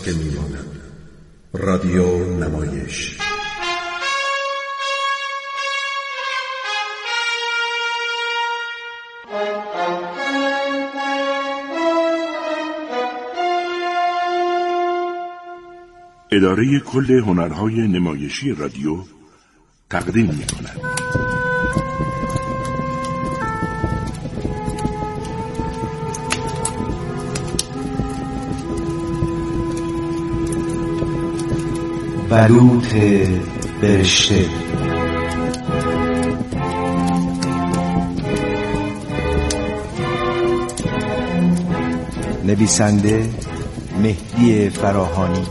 ساکن می‌ماند. رادیو نمایش. اداره کل هنرهای نمایشی رادیو تقدیم می‌کند. بلوط برشته. نویسنده مهدی فراهانی.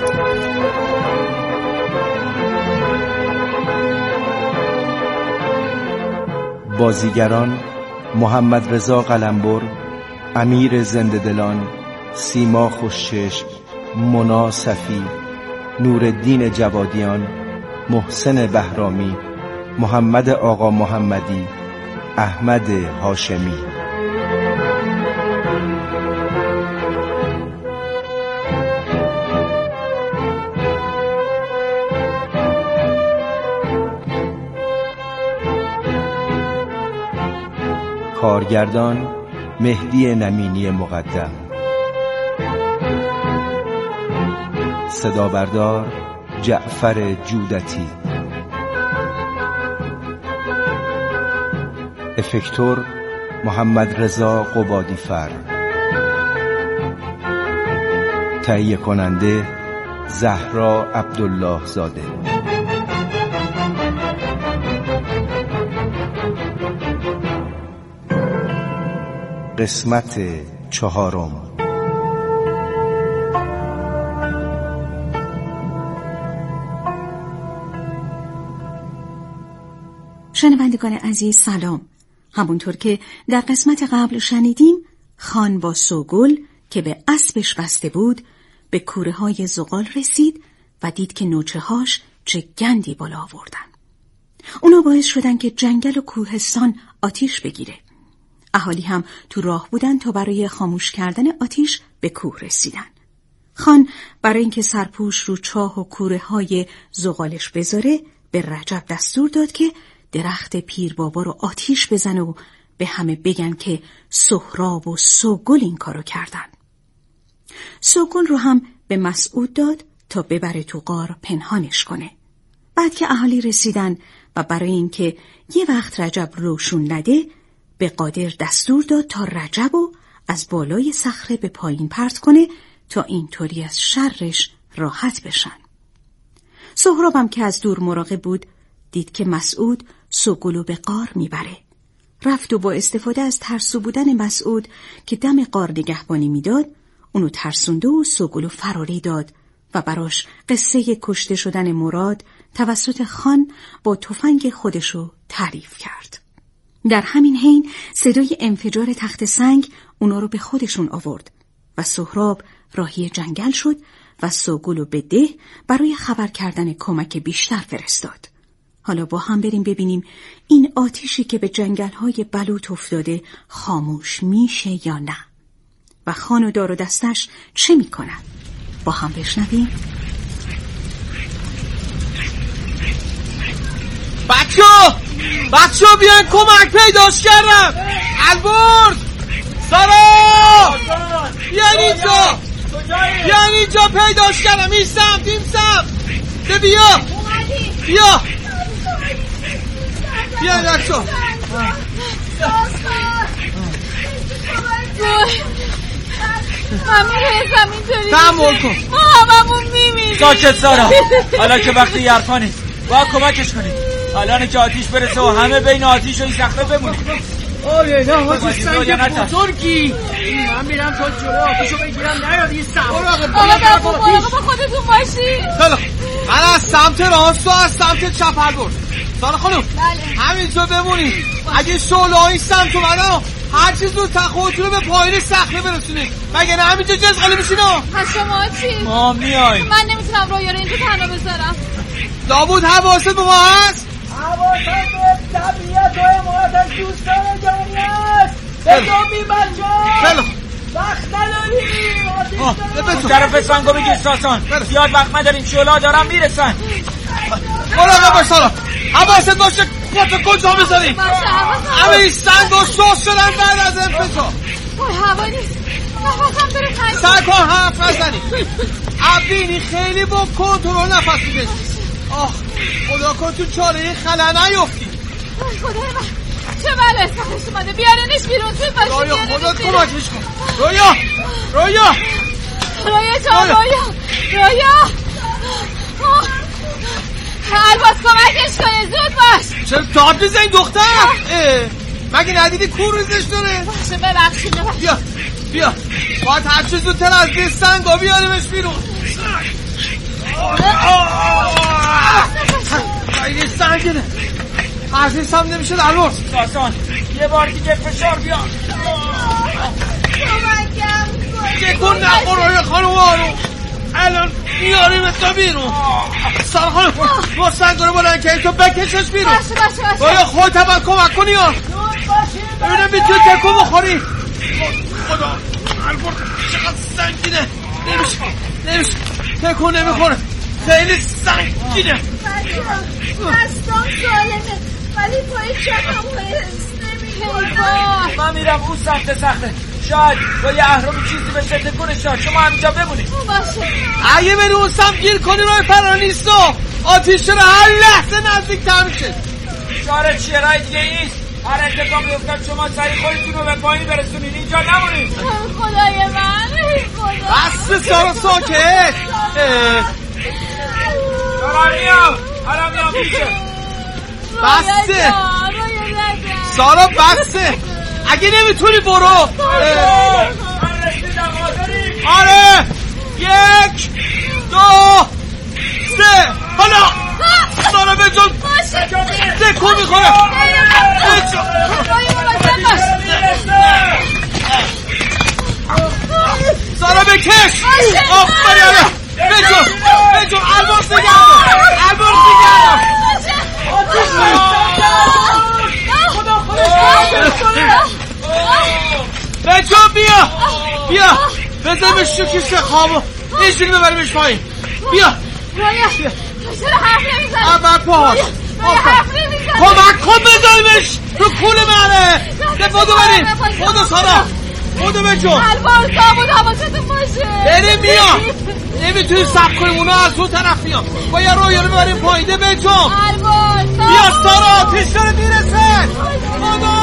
بازیگران: محمد رضا قلمبر، امیر زنده‌دلان، سیما خوشچشم، مونا صفی، نورالدین جوادیان، محسن بهرامی، محمد آقا محمدی، احمد هاشمی. کارگردان: مهدی نمینی مقدم. صدابردار: جعفر جودتی. افکتور: محمد رضا قبادیفر. تهیه کننده: زهرا عبدالله زاده. قسمت 4. شنوندگان عزیز سلام. همونطور که در قسمت قبل شنیدیم، خان با سوگل که به اسبش بسته بود به کوره های زغال رسید و دید که نوچه هاش چه گندی بالا آوردن. اونا باعث شدن که جنگل و کوهستان آتیش بگیره. اهالی هم تو راه بودن تا برای خاموش کردن آتیش به کوه رسیدن. خان برای اینکه سرپوش رو چاه و کوره های زغالش بذاره به رجب دستور داد که درخت پیر بابا رو آتیش بزنه و به همه بگن که سهراب و سوگل این کارو کردن. سوگل رو هم به مسعود داد تا ببره تو غار پنهانش کنه. بعد که اهالی رسیدن و برای اینکه یه وقت رجب روشون نده به قادر دستور داد تا رجب رو از بالای صخره به پایین پرت کنه تا اینطوری از شرش راحت بشن. سهرابم که از دور مراقب بود دید که مسعود سوگلو به غار میبره. رفت و با استفاده از ترسو بودن مسعود که دم غار نگهبانی میداد اونو ترسونده و سوگلو فراری داد و براش قصه کشته شدن مراد توسط خان با تفنگ خودشو تعریف کرد. در همین حین صدای انفجار تخت سنگ اونا رو به خودشون آورد و سهراب راهی جنگل شد و سوگلو به ده برای خبر کردن کمک بیشتر فرستاد. حالا با هم بریم ببینیم این آتیشی که به جنگل‌های بلوط افتاده خاموش میشه یا نه و خان و دار و دستش چه میکنن. با هم بشنویم. بچه ها بیان کمک پیداش کردم. البرز سارا بیان اینجا پیداش کردم. این سمت بیا بچه ها. تحمل کن. ما هممون میمیریم. ساکت سارا. حالا که وقتی یرفانی باید کمکش کنیم. حالا که آتیش برسه و همه بین آتیش و این صخره بمونیم. آره نه آتیش سنگ بزرگی. من میرم تا جلو آتیشو بگیرم. نیاد این سمت. مراقب خودتون باشی. من از سمت راست و از سمت چپ البرز. سارا خانم همینجا بمونید. اگه شعله این سمت اومدن هر چیز رو خودتون رو به پایین صخره برسونید. مگه نه همینجا جزغاله میشین ها. شما چی؟ ما میایم. من نمیتونم رویا رو اینجا تنها بذارم. لابد حواست به ما هست؟ حواست به طبیعت و حمایت از دوستان جمعی است. بگم بی بچه. وقت نداریم. طرف سنگو بگیر ساسان. زیاد وقت نداریم، شعله‌ها دارن میرسن. مراقب باش سارا، حواست باشه خودت کجا بذاری. همه این سنگو سوس شدن بعد از انفجار. هوا نیست، نفسم داره تنگ. سعی کن حرف نزنی. عبدینی خیلی با کنترل نفس میکشی. آخ خدا کن تو چاله خلا نیفتی. خدای من چه بلایی سرش اومده. بیارنش بیرون توی باشه. رویا خودت کمکش کن. رویا جان، رویا الباس کمکش کنه، زود باش. چرا داد میزنی دختر؟ مگه ندیدی کور ریزش داره؟ باشه ببخشید. بیا باید هر چه زودتر از این سنگا بیاریمش بیرون. خیلی سنگینه، عزیز هم نمیشه در روز. ساسان یه بار دیگه فشار بیا. کن نخور خانوارو، الان میاریم تا بیرون. سال خانم با سنگا رو بلند که تو بکشش بیرون. باید خودت هم کمک کنی ها. ببینم میتونی تکون بخوری. خدا البرد چقدر سنگینه، نمیشه تکون نمیخوره، خیلی سنگینه. دستان سالمه ولی پای چپم نمیخوره. من میرم اون سخته. شاید با یه اهرامی چیزی بشه تکونش شد. شما همینجا بمونید. باشه. اگه بری اون سم گیر کنی روی فرار نیست و آتیش رو هر لحظه نزدیک تر میشه. چاره چیه رای دیگه ایست. هر اتفاق بیفتد شما سریع خودتون رو به پایین برسونید، اینجا نمونید. خدای من بس سارا ساکت. الان میام میشه. بسته سارا بسته. اگه نمیتونی برو. آره 1 2 3 حالا سارا به جون تکون میخوره. سارا بکش. آفرین به جون الباس نگردم. بچه بیا بزنیمش تو کیسه خوابو اینجوری ببریمش پایین. بیا چرا حرف نمیزنی؟ اول پاهاش کمک کن بزنیمش رو کول منه. بودو بریم بودو سارا بودو به جون. البار سابود حواستون باشه. بریم بیا نمیتونی سب کنیم اونا از اون طرف بیان. باید رویا رو ببریم پایینه به جون. بیا سارا آتیش داره میرسه. بودو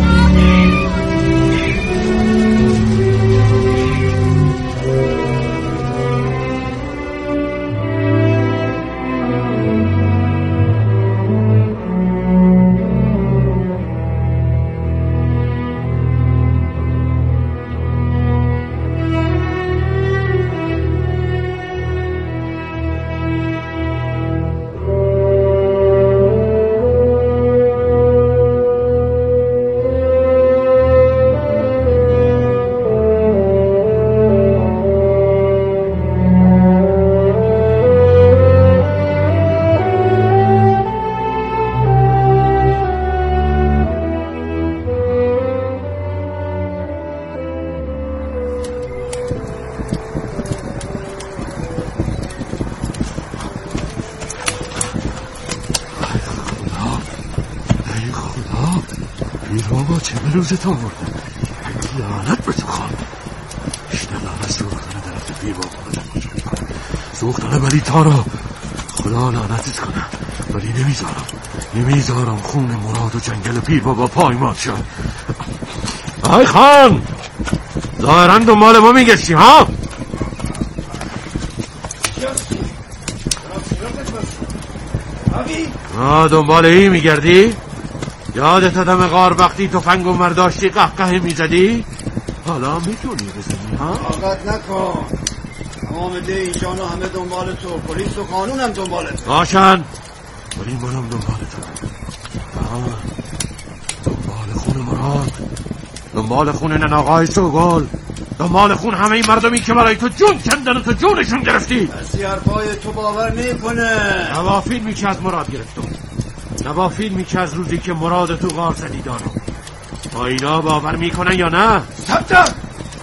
بابا چه بلوزت آوردن. لعنت به تو خان. اشتغل از سوختن درفت پیر بابا سوختن ولی تارا خدا لعنتت کنه، ولی نمیذارم خون مراد و جنگل پیر بابا پایمال شد. آی خان ظاهرا دنبال ما میگشتی ها؟ دنبال این میگردی؟ یادت دم غار وقتی تفنگ و مرداشتی قهقه میزدی؟ حالا میتونی بزنی ها؟ طاقت نکن. تمام ده اینجانا همه دنبال تو، پلیس و قانون هم دنبال تو باشن، ولی منم دنبال تو. دنبال خون مراد، دنبال خون نناغای سوگل، دنبال خون همه این مردمی که برای تو جون کندن و تو جونشون گرفتی. کسی حرفای تو باور نمیکنه. نوا فیلمی که از مراد گرفتم، نوا فیلمی که از روزی که مراد تو غار زدی دارم. با اینا باور میکنن یا نه؟ سبتر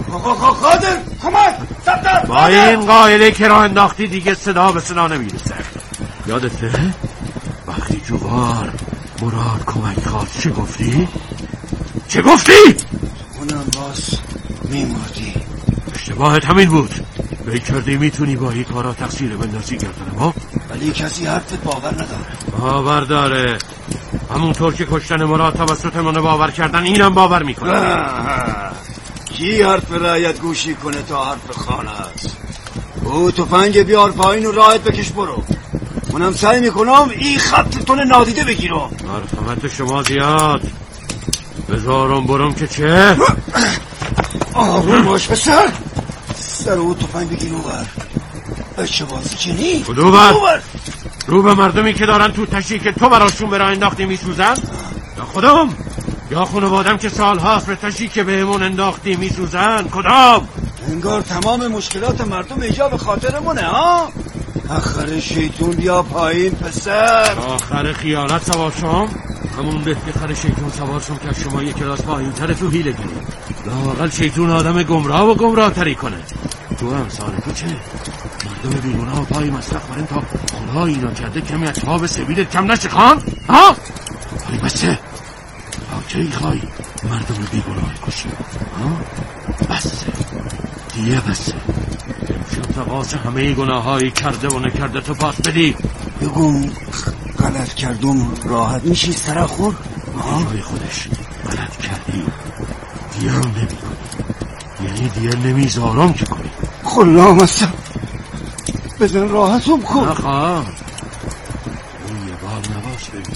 قادر کمک سبتر با این قائله که راه انداختی دیگه صدا به صدا نمیرسه. یادته وقتی جوار مراد کمک خواست چه گفتی؟ چه گفتی؟ اونم باز میمردی. اشتباهت همین بود. فکر کردی میتونی با این کارا تقصیر بندازی گردن ما؟ ولی کسی حرفت باور نداره. باور داره. همونطور که کشتن مراد توسط منو باور کردن اینم باور میکنه. کی حرف رعیت گوشی کنه تا حرف خانه است؟ او تفنگ بیار پایین و راحت بکش برو. منم سعی میکنم این خط تون نادیده بگیرم. مرحمت شما زیاد. بذارم برم که چه؟ آروم باش پسر. سر او تفنگ بگیر اوبر. بچه بازی کنی؟ کدو بر؟ رو به مردمی که دارن تو تشی که تو براشون برای انداختی میسوزن؟ یا خودم؟ یا خانوادم که سالهاست به تشی که بهمون انداختی میسوزن؟ کدام؟ انگار تمام مشکلات مردم ایجا به خاطرمونه ها؟ آخر شیطون بیا پایین پسر. آخر خیانت سوار شم؟ همون بهتر شیطون سوار شم که شما یک کلاس پایین تر تو حیله گیری. لااقل شیطون آدم گمراه و گمراه تری کنه. تو هم سال تو چه؟ مردم بیگناه و پای مستقبرن تا خدا اینا کرده کمی از تاب سبیلت کم نشه خان؟ ها؟ پای بسه تا کی خواهی مردم بیگناه کشی؟ ها؟ بسه دیگه بسه. امشب تقاس همه گناه هایی کرده و نکرده تو پاس بدی. بگو غلط کردم راحت میشی سرخور؟ جای خودش غلط کردی دیگه هم نمی کنی، یعنی دیگه نمیذارم که کنی. خلام هستم بزن راحتم کن. نخواه اون یه بار نباش ببین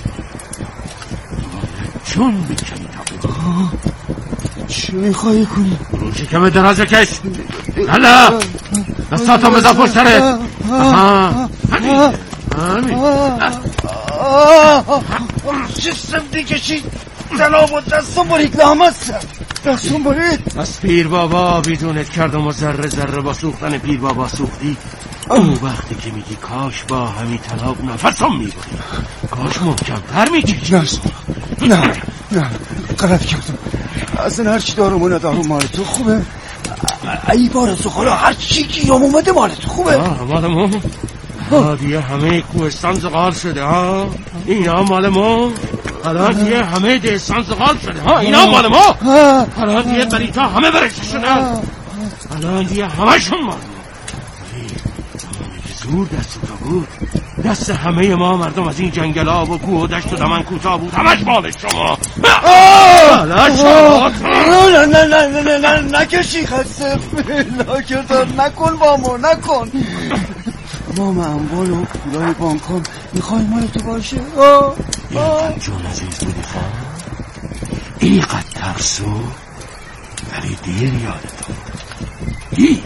چون بکنی تا بگی. چی میخوایی کنی؟ برو شکم درازه کش. هلا دستاتو بزن پشتره. همین جسم دیگشی جناب و دستم برید لامست دستم برید. از پیر بابا بیدونت کردم و ذره ذره با سوختن پیر بابا سوختی. اون وقتی که میگی کاش با همین طلاق نفسم میبری، کاش محکمتر میکشی. نه غلط کردم. اصلا هرچی دارم و ندارم مال تو خوبه. ای بار سخورا هرچی گیرم اومده مال تو خوبه. مال ما دیگه همه کوهستان زغال شده ها. اینا مال ما. حالا دیگه همه دهستان زغال شده ها. اینا مال ما. حالا دیگه بریتا همه برشته شده. حالا دیگه همشون مال ما. زور دست تو بود. دست همه ما مردم از این جنگل ها و کوه و دشت و دمن کوتاه بود. همش مال شما. حالا شما نه نکشی خسته نکردم. نکن بامو نکن. تمام اموال و پولای بانکام میخوای مال تو باشه؟ اینقدر جون عزیز بودی خواهم، اینقدر ترسو، ولی دیر یادتو دیر.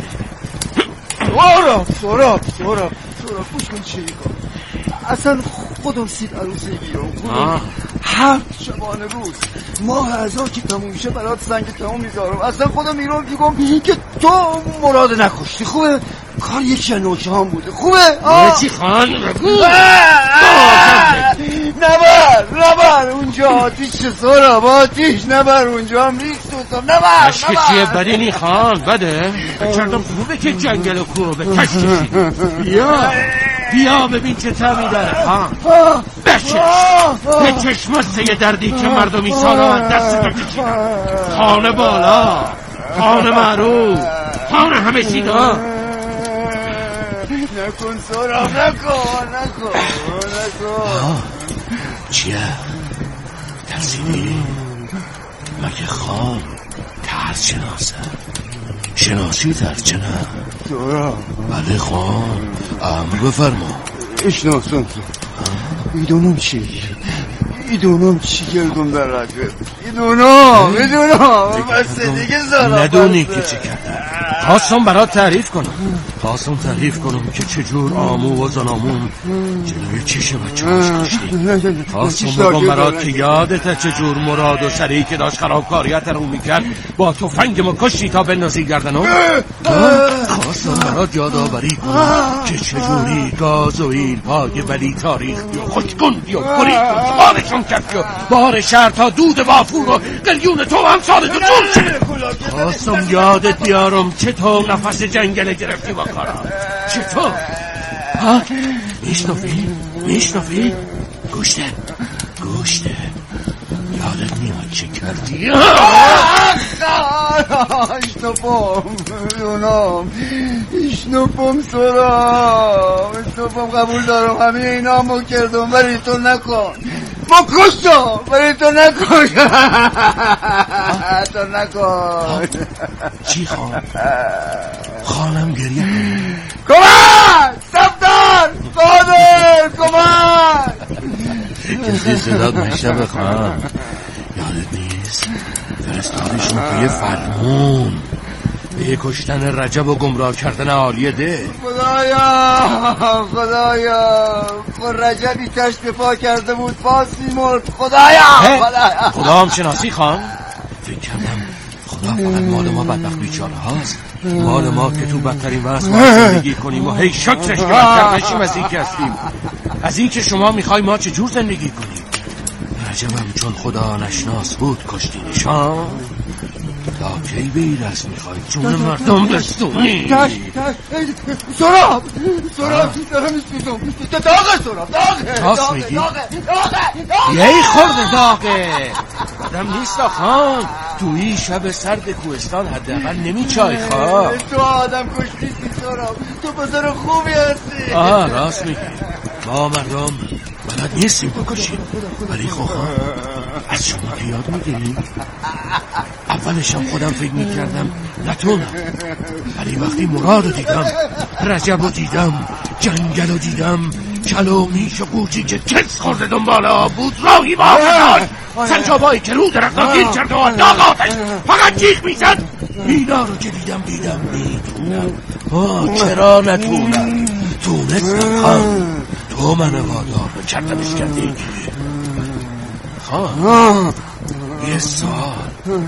سوراب پوش کن چی کن. اصلا خودم سید عروسی بیرون خودم 7 شبانه روز ماه ازا که تموم شه برات سنگ تموم میذارم. اصلا خودم میرم میگم که تو مراد نکشتی. خوبه کار یکی نوشه هم بوده. خوبه چی خان بگو. نبر اونجا آتیش سوراب آتیش نبر اونجا هم ریخت دوستم. نبر چیه بدینی خان بده بکردم خوبه که جنگل و کوه به کش کشید. بیا ببین چه تمی داره خان. به چشمسته یه دردی که مردمی سالا از دست بکشید. خانه بالا خانه معروف خانه همه سیدا. نکن سوراب نکن. چیه؟ ترسیدی؟ مگه خان ترس شناسه؟ شناسی ترس چه نه؟ سوراب بله خان امر بفرما. اشناسم میدونم چی کردم در رقب. میدونم بس دیگه سوراب ندونی که چی کردم. خواستم برات تعریف کنم که چجور آمو و زنامون جلوی چش بچه هاش کشتی. خواستم بگم برات که یادت چجور مراد و سری که داشت خرابکاریت رو میکرد با تفنگ ما کشتی تا بندازی گردنم. خواستم برات یادآوری کنم که چجوری گازوئیل پای ولی تاریخی و خوشگندی و برید و خارشون کردی و بار شهر تا دود وافور و قلیون تو هم سال دو دور شده. خواستم یادت بیارم چطور نفس جنگل گرفتی با کارا. چطور؟ ها؟ میشنفی؟ گوشته یادت میاد چه کردی؟ اشنوپم سورا قبول دارم همه اینا همو کردم ولی تو نکن ما کشتم ولی تو نکن تو نکن. چی خانم گریه کمک سفتر قادر کمک کسی صدات مشتبه خان یادت نیست فرستادشون توی فرمون به کشتن رجب و گمراه کردن عالی ده. خدایا رجبی تشت پا کرده بود پاسی مرد. خدایا خدا هم شناسی خان فکر کردم خدا فقط مال ما بدبخت بیچاره هاست، مال ما که تو بدترین وضع ما زندگی کنیم و هی شکرش که بدتر نشیم از این که هستیم، از این که شما میخوای ما چجور زندگی کنیم. رجبم چون خدا نشناس بود کشتینشان. تا کی به این رسم میخوای جون مردم بستونی؟ سراب دارم میسوزم. داغه سراب راست میگی؟ یه خورده داغه آدم نیست خان. توی شب سرد کوهستان حداقل نمیچای خواه. تو آدم کشتیستی سراب، تو پسر خوبی هستی. راست میگی ما مردم بلد نیستیم بکشیم، ولی خواه از شما که یاد میگیری؟ اولشم خودم فکر میکردم نتونم، ولی وقتی مراد رو دیدم، رجب رو دیدم، جنگل رو دیدم، کلومیش و قوچی که کس خورده دنبال آب بود راهی با آفتاد سنجابایی که رو درختان گیر کرده و داغ آتش فقط جیغ میزد. اینا رو که دیدم میدونم. چرا نتونم؟ تونستم خان. تو من وادار رو کردمش کردی. خان یه سوال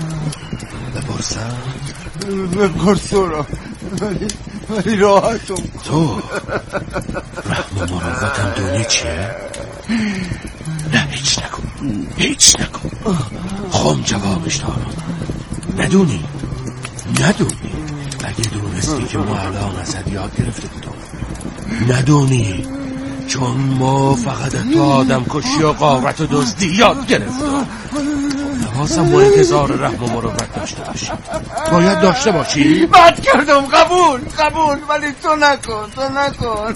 بپرسم ولی راحتم. تو رحم و مروتم دونی چیه؟ نه هیچ نکن خم جوابش دارم. ندونی اگه دونستی که ما الان ازت یاد گرفته بودم. ندونی چون ما فقط تو آدم کشی و غارت و دزدی یاد گرفتم. حواسم با انتظار رحم و مروت داشته باشی. باید داشته باشی. بد کردم قبول ولی تو نکن.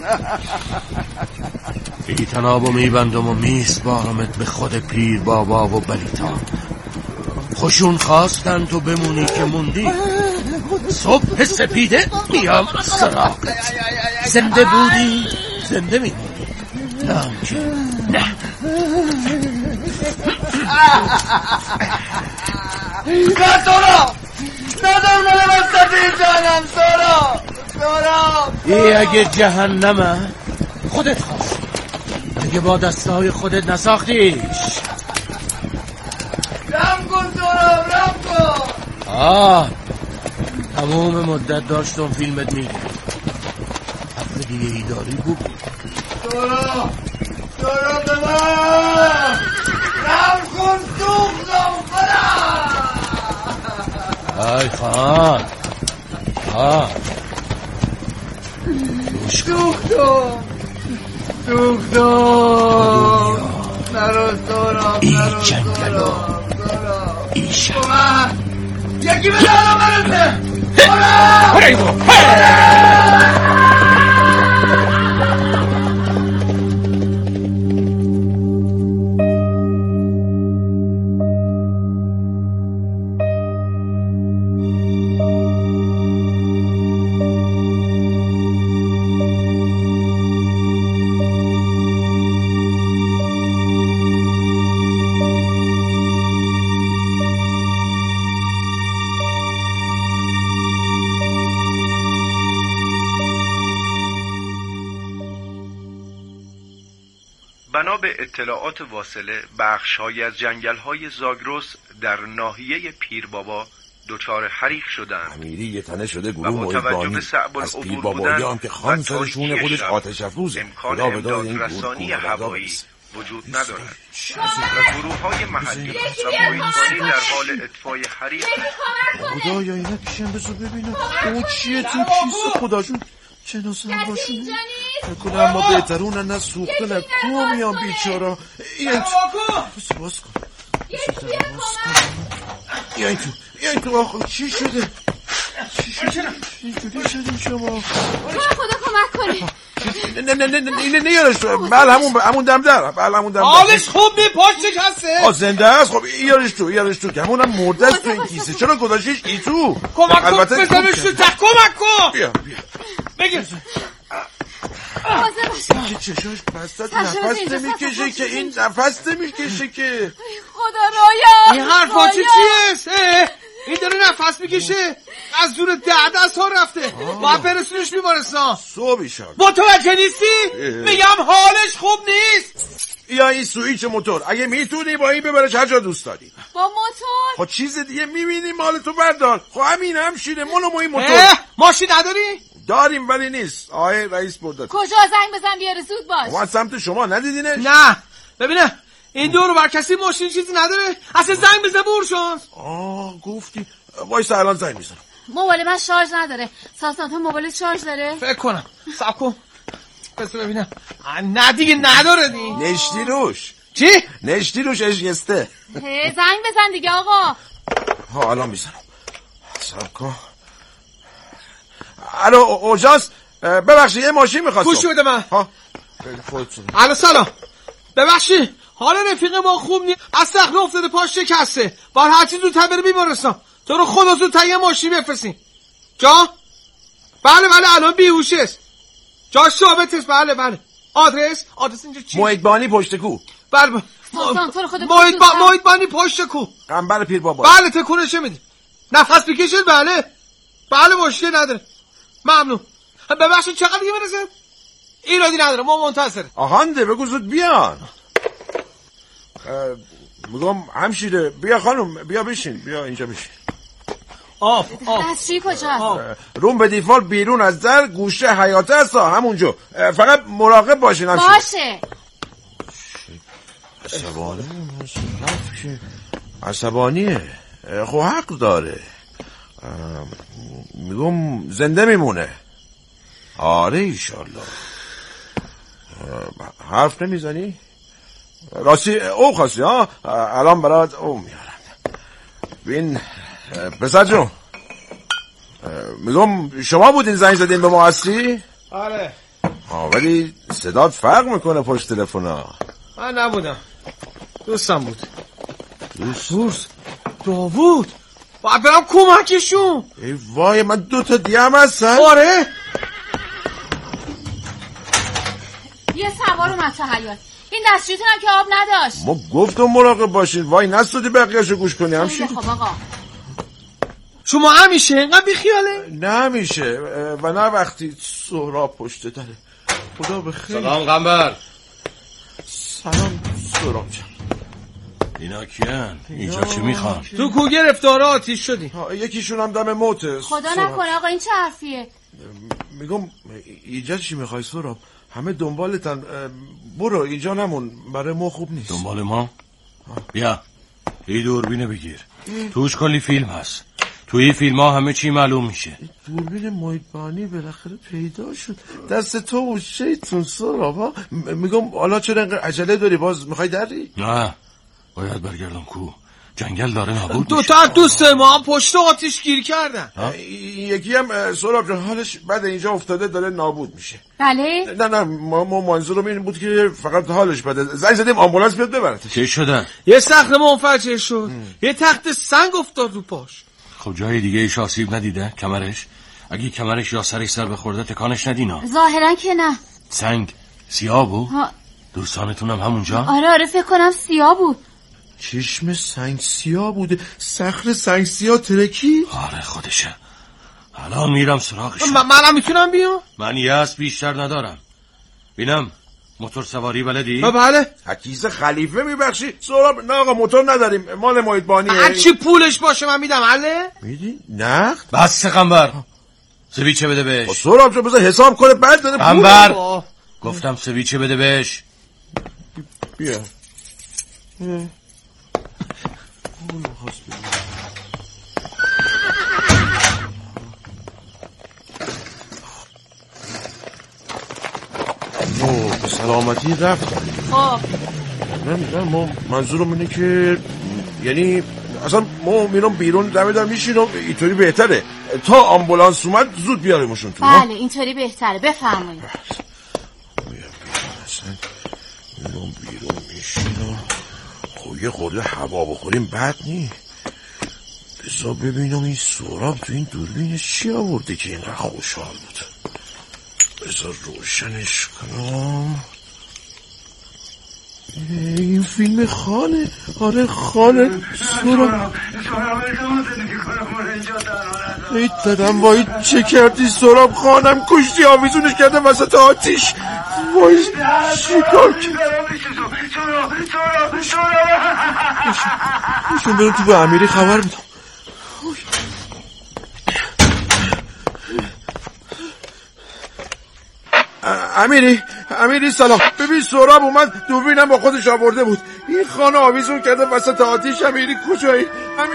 بی تناب و میبندم و میسپارمت به خود پیر بابا و بلیتا. خوشون خواستن تو بمونی که موندی. صبح سپیده میام سراغت. زنده بودی زنده میمونی. نه سورا ندار من وسطی جانم. سورا ای اگه جهنمه خودت خواستی، اگه با دستای خودت نساختیش. رم کن. تمام مدت داشتم فیلمت میگه. حرف دیگه ای داری بگو. سورا به من رم کن. دوختم ای خان دوختم نرو سورا. این جنگلو این شهر یکی به دارم برسه. بنا به اطلاعات واصله بخش‌هایی از جنگل‌های زاگرس در ناحیه پیربابا دچار حریق شدند. امیری یه تنه شده و گروه با توجه محیطبانی به صعب از پیر العبور بابایی بودن هم که خان و سرشون تاریکی خودش شب آتش افروزه. امکان خدا به داد این امدادرسانی گروه هوایی برسه. وجود ندارد و گروه‌های محلی و محیطبانی در حال اطفای حریق. خدایا اینا پیشم بذار ببینم او چیه تو کیسه خداشون جنازه هم باشونه نکنه اما بهترونن نه سوخته نه کو میان بیچارا. این تو باز کن این تو آخه چی شده اینجوری شدیم شما خدا کمک کنی. نه اینه نیارش تو. بله همون دم در حالش خوب می پشت شکسته زنده است. خب یارش تو که همونم مرده است تو این کیسه. چرا گذاشتیش ای تو؟ کمک کن بزنش تو تک. کمک کن بیا بگیر که چشاش بسته نفس نمیکشه که این نفس نمیکشه که. خدا رایا این حرفا چیه؟ این داره نفس میکشه از دور 10 دست ها رفته. باید برسونش بیمارستان. صبحی شد متوجه نیستی؟ میگم حالش خوب نیست. یا این سوئیچ موتور اگه میتونی با این ببرش هر جا دوست داری. با موتور؟ خب چیز دیگه میبینی مال تو بردار. خب همین هم شیره مال این موتور. ماشین نداری؟ داریم ولی نیست. آقای رئیس بردت. کجا؟ زنگ بزن بیاره زود باش. ما از سمت شما ندیدینش؟ نه ببینه این دور بر کسی ماشین چیزی نداره. اصلا زنگ بزن بورشون. گفتی وایسا الان زنگ میزنم. موبایل من شارژ نداره. ساسان تو موبایل شارژ داره؟ فکر کنم. صبر کن بس ببینم. نه دیگه نداره دی. نشتی روش. چی؟ نشتی روش اشگسته. زنگ بزن دیگه آقا. الان میزنم. صبر کن. الو اوجاس ببخشید یه ماشین می‌خواستم. گوش بده من. خودتون. الو سلام. ببخشید حال رفیق ما خوب نیست. از صخره افتاده پاش شکسته. باید هر چی زودتر بره بیمارستان. تو رو خدا زودتر یه ماشین بفرستین. جا؟ بله الان بیهوشه است. جا ثابت است. بله. آدرس اینجا چیه؟ محیطبانی پشت کو. بله. ساسان تو رو خدا محیطبانی پشت کو. قنبر پیر بابا. بله تکونش میدی. نفس بکشید. بله مشکل نداره. ممنون. ببخشید چقدر دیگه برسه؟ ایرادی نداره ما منتظره. آهانده بگو زود بیان. میگم همشیره بیا خانم بیا بشین. بیا اینجا بشین. دستشویی کجا؟ روم به دیفالت بیرون از در گوشه حیاته است همونجا. فقط مراقب باشین همشیره. باشه. عصبانیه. خب حق داره. میگم زنده میمونه. آره ایشالله. حرف نمیزنی؟ راستی او خواستی ها؟ الان برات او میارم. بین پسر جون میگم شما بودین زنگ زدین به ما هستی؟ آره. ولی صدات فرق میکنه پشت تلفن. من نبودم دوستم بود. دوست؟ داوود باید برم کمکشون. ای وای من 2 تا دیگه هم هستن. آره یه سوار اومد تو حیاط. این دستشویتون هم که آب نداشت. ما گفتم مراقب باشین. وای نستودی بقیه‌شو گوش کنی همشی. خب آقا شما همیشه اینقدر بیخیاله؟ نه همیشه و نه وقتی سهراب پشت داره. خدا بخیر. سلام قنبر. سلام سهراب جان. اینا کیان؟ اینجا چی میخوان؟ تو کو گرفتاره آتیش شدی؟ یکیشون هم دم موته. خدا نکنه آقا این چه حرفیه؟ میگم اینجا چی میخوای سهراب؟ همه دنبالتن. برو اینجا نمون برای ما خوب نیست. دنبال ما؟ بیا این دوربینه بگیر. توش کلی فیلم هست. توی این فیلم ها همه چی معلوم میشه. دوربین محیطبانی بالاخره پیدا شد. دست تو و شیطون سهراب. میگم حالا چرا اینقدر عجله داری؟ باز میخوای دری؟ نه باید برگردم کو. جنگل داره نابود میشه. 2 تا دوست ما هم پشت آتیش گیر کردن. یکی هم سهراب جان حالش بعد اینجا افتاده داره نابود میشه. بله؟ نه ما منظورم این بود که فقط حالش بده. زنگ زدیم آمبولانس بیاد ببرتش. چه شده؟ یه صخره منفجر شد. یه تخت سنگ افتاد رو پاش. خب جای دیگه ایش آسیب ندیده؟ کمرش؟ اگه کمرش یا سرش سر بخورده تکانش ندینا؟ ظاهرا که نه. سنگ سیاه بود؟ دوستانتونم همونجا؟ آره فکر کنم سیاه بود. چشم سنگ سیاه بوده. صخره سنگ سیاه ترکی؟ آره خودشه. الان میرم سراغش. منم میتونم بیام؟ من یه اسب بیشتر ندارم. بینم موتور سواری بلدی؟ بله. حکیز خلیفه میبخشی؟ سهراب نه آقا موتور نداریم، مال محیط بانیه. هرچی پولش باشه من میدم. حله؟ میدی؟ نقد؟ بس قنبر، سویچه بده بهش. سهراب جان بذار حساب کنه بعد داره پول. قنبر گفتم سویچه بده بهش. بیا. به سلامتی رفت. خب نه ما منظورم اینه که یعنی اصلا ما میرم بیرون دم میشینم، اینطوری بهتره تا آمبولانس اومد زود بیاریمشون تو. بله اینطوری بهتره، بفرمایید. اصلا میرم بیرون میشینم، خب یه خورده هوا بخوریم بد نی. بذار ببینم این سهراب تو این دوربین چی آورده که اینقدر خوشحال بود. بذار روشنش کنم. این فیلم خانه. آره خانه. سهراب ای دادم وای چه کردی سهراب؟ خانم کشتی، آویزونش کرده وسط آتیش. وای چیکار کردی؟ بشون برم تو به امیری خبر بدم. امیری سلام. ببین سهراب اومد، دوربینم با خودش آورده بود. این خانه آویزون کرده وسط آتیش. امیری کجایی؟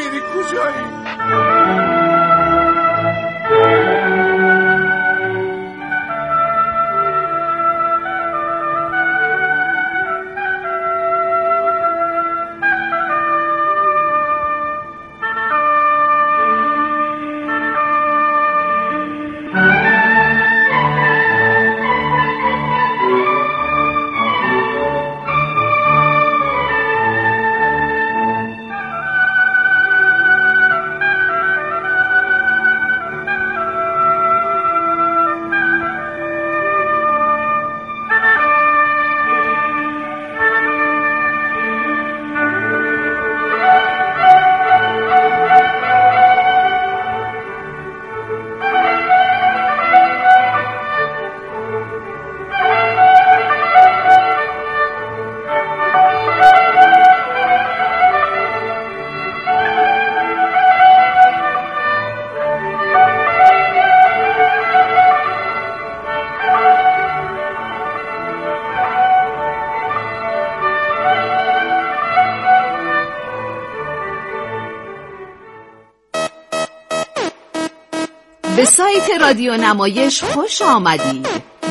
به سایت رادیو نمایش خوش آمدید.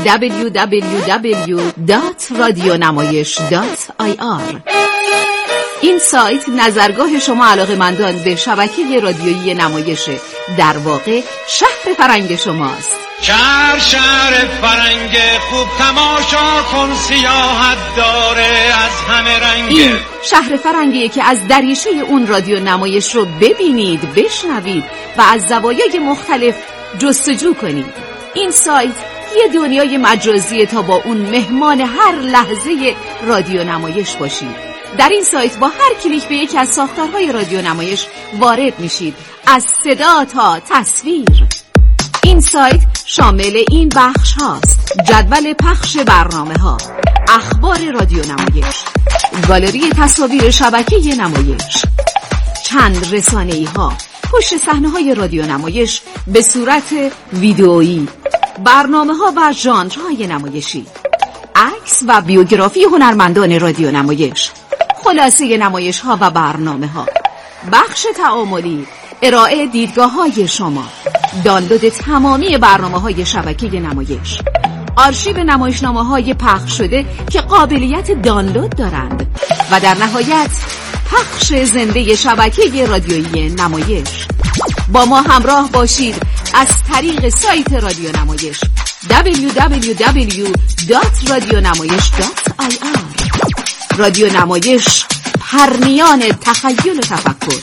www.radionamayish.ir. این سایت نظرگاه شما علاقه‌مندان به شبکه رادیویی نمایش، در واقع شهر فرنگ شماست. شهر فرنگ خوب تماشا کن، سیاحت داره از همه رنگ. این شهر فرنگیه که از دریچه اون رادیو نمایش رو ببینید، بشنوید و از زوایای مختلف جستجو کنید. این سایت یه دنیای مجازیه تا با اون مهمان هر لحظه رادیو نمایش باشید. در این سایت با هر کلیک به یکی از ساختارهای رادیو نمایش وارد میشید، از صدا تا تصویر. این سایت شامل این بخش هاست: جدول پخش برنامه ها، اخبار رادیو نمایش، گالری تصاویر شبکه نمایش، چند رسانه‌ای ها، پشت صحنه های رادیو نمایش به صورت ویدئویی، برنامه ها و ژانرهای نمایشی، عکس و بیوگرافی هنرمندان رادیو نمایش، خلاصه نمایش ها و برنامه ها، بخش تعاملی، ارائه دیدگاه های شما، دانلود تمامی برنامه های شبکه نمایش، آرشیو نمایشنامه های پخش شده که قابلیت دانلود دارند و در نهایت پخش زنده شبکه رادیویی نمایش. با ما همراه باشید از طریق سایت رادیو نمایش www.radionamayish.ir. رادیو نمایش، پرنیان تخیل و تفکر.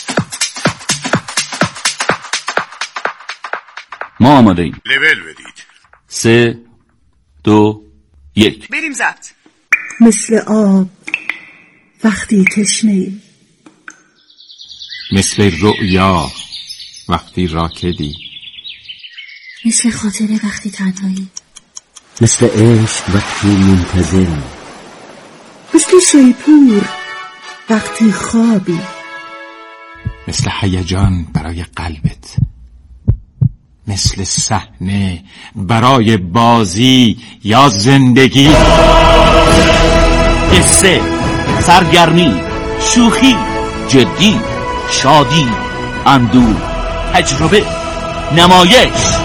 ما آماده ایم. لول بدید. 3 2 1 بریم زد. مثل آب وقتی تشنه‌ای، مثل رؤیا وقتی راکدی، مثل خاطره وقتی تنهایی، مثل عشق وقتی منتظری، مثل شیپور وقتی خوابی، مثل هیجان برای قلبت، مثل صحنه برای بازی یا زندگی. قصه، سرگرمی، شوخی، جدی، شادی، اندوه، تجربه، نمایش،